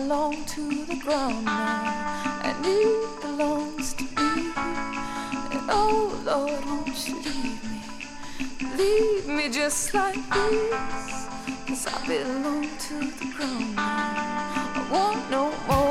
belong to the ground now, and it belongs to me. And oh Lord, won't you leave me just like this? 'Cause I belong to the ground now. I want no more.